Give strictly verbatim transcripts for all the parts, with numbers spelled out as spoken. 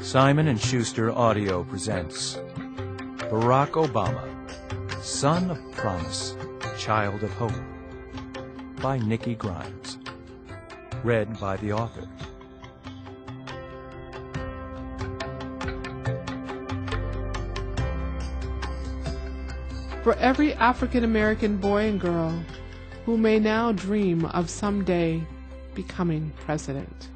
Simon and Schuster Audio presents Barack Obama, Son of Promise, Child of Hope, by Nikki Grimes. Read by the author. For every African-American boy and girl who may now dream of someday becoming president.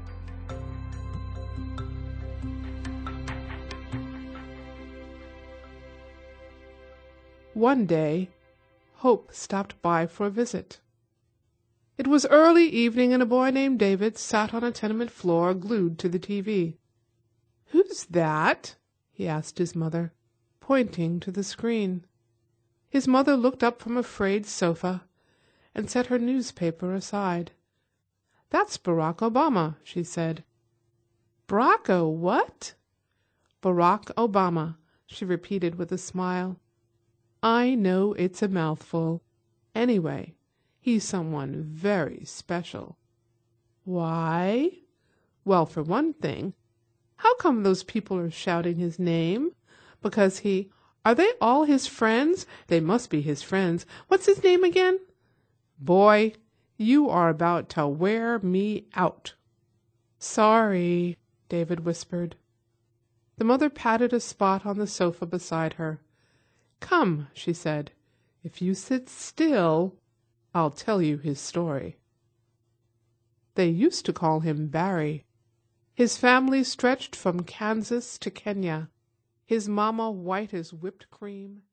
One day, Hope stopped by for a visit. It was early evening, and a boy named David sat on a tenement floor glued to the T V. "Who's that?" he asked his mother, pointing to the screen. His mother looked up from a frayed sofa and set her newspaper aside. "That's Barack Obama," she said. "Barack what?" "Barack Obama," she repeated with a smile. "I know it's a mouthful. Anyway, he's someone very special." "Why?" "Well, for one thing, how come those people are shouting his name? Because he... Are they all his friends? They must be his friends. What's his name again?" "Boy, you are about to wear me out." "Sorry," David whispered. The mother patted a spot on the sofa beside her. "Come," she said, "if you sit still, I'll tell you his story." They used to call him Barry. His family stretched from Kansas to Kenya, his mama white as whipped cream,